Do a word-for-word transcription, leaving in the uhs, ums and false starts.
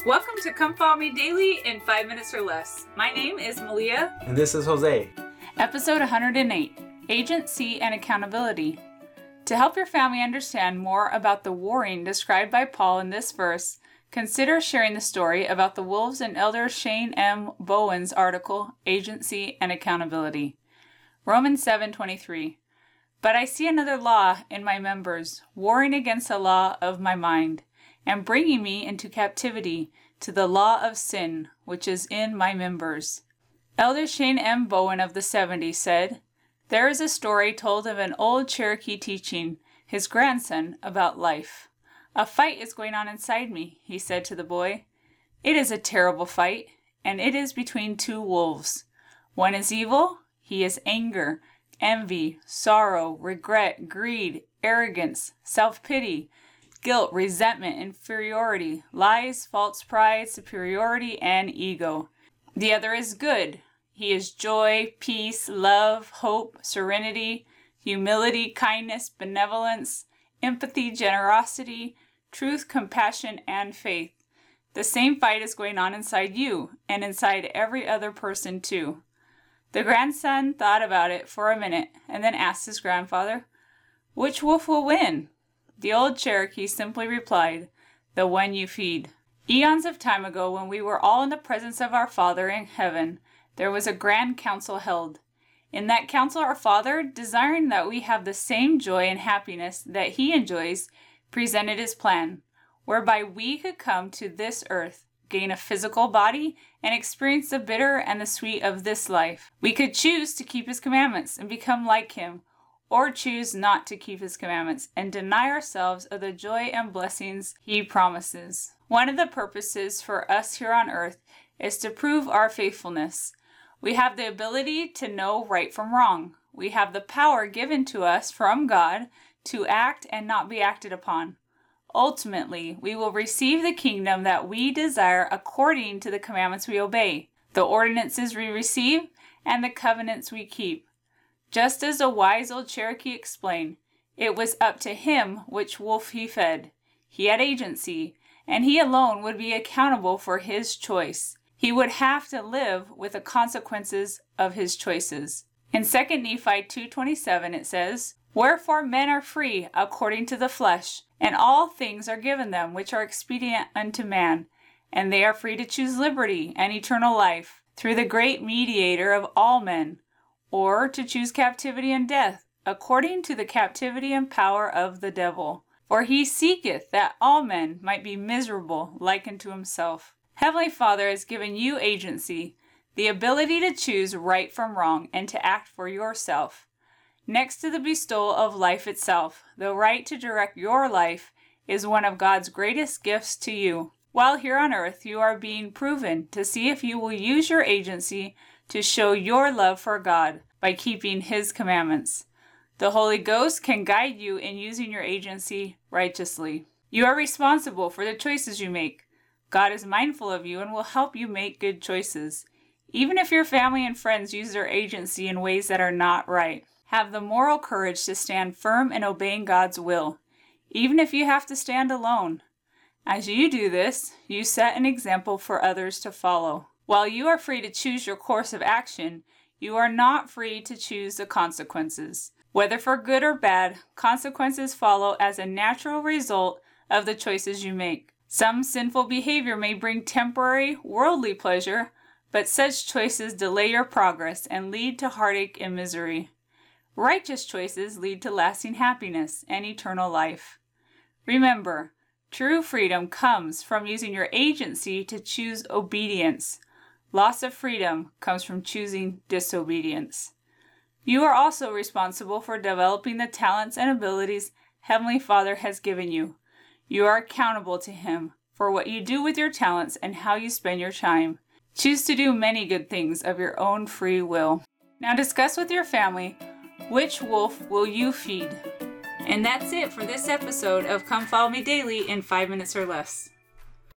Welcome to Come Follow Me Daily in five minutes or less. My name is Malia. And this is Jose. Episode one hundred eight, Agency and Accountability. To help your family understand more about the warring described by Paul in this verse, consider sharing the story about the wolves in Elder Shane M. Bowen's article, Agency and Accountability. Romans seven twenty-three. But I see another law in my members, warring against the law of my mind, and bringing me into captivity to the law of sin, which is in my members. Elder Shane M. Bowen of the seventies said, "There is a story told of an old Cherokee teaching his grandson about life. A fight is going on inside me," he said to the boy. "It is a terrible fight, and it is between two wolves. One is evil, he is anger, envy, sorrow, regret, greed, arrogance, self-pity, guilt, resentment, inferiority, lies, false pride, superiority, and ego. The other is good. He is joy, peace, love, hope, serenity, humility, kindness, benevolence, empathy, generosity, truth, compassion, and faith. The same fight is going on inside you and inside every other person too." The grandson thought about it for a minute and then asked his grandfather, "Which wolf will win?" The old Cherokee simply replied, "The one you feed." Eons of time ago, when we were all in the presence of our Father in heaven, there was a grand council held. In that council, our Father, desiring that we have the same joy and happiness that He enjoys, presented His plan, whereby we could come to this earth, gain a physical body, and experience the bitter and the sweet of this life. We could choose to keep His commandments and become like Him, or choose not to keep His commandments and deny ourselves of the joy and blessings He promises. One of the purposes for us here on earth is to prove our faithfulness. We have the ability to know right from wrong. We have the power given to us from God to act and not be acted upon. Ultimately, we will receive the kingdom that we desire according to the commandments we obey, the ordinances we receive, and the covenants we keep. Just as a wise old Cherokee explained, it was up to him which wolf he fed. He had agency, and he alone would be accountable for his choice. He would have to live with the consequences of his choices. In Second Nephi two twenty-seven it says, "Wherefore men are free according to the flesh, and all things are given them which are expedient unto man, and they are free to choose liberty and eternal life through the great mediator of all men, or to choose captivity and death, according to the captivity and power of the devil. For he seeketh that all men might be miserable like unto himself." Heavenly Father has given you agency, the ability to choose right from wrong and to act for yourself. Next to the bestowal of life itself, the right to direct your life is one of God's greatest gifts to you. While here on earth, you are being proven to see if you will use your agency to show your love for God by keeping His commandments. The Holy Ghost can guide you in using your agency righteously. You are responsible for the choices you make. God is mindful of you and will help you make good choices. Even if your family and friends use their agency in ways that are not right, have the moral courage to stand firm in obeying God's will, even if you have to stand alone. As you do this, you set an example for others to follow. While you are free to choose your course of action, you are not free to choose the consequences. Whether for good or bad, consequences follow as a natural result of the choices you make. Some sinful behavior may bring temporary, worldly pleasure, but such choices delay your progress and lead to heartache and misery. Righteous choices lead to lasting happiness and eternal life. Remember, true freedom comes from using your agency to choose obedience. Loss of freedom comes from choosing disobedience. You are also responsible for developing the talents and abilities Heavenly Father has given you. You are accountable to Him for what you do with your talents and how you spend your time. Choose to do many good things of your own free will. Now discuss with your family, which wolf will you feed? And that's it for this episode of Come Follow Me Daily in five minutes or less.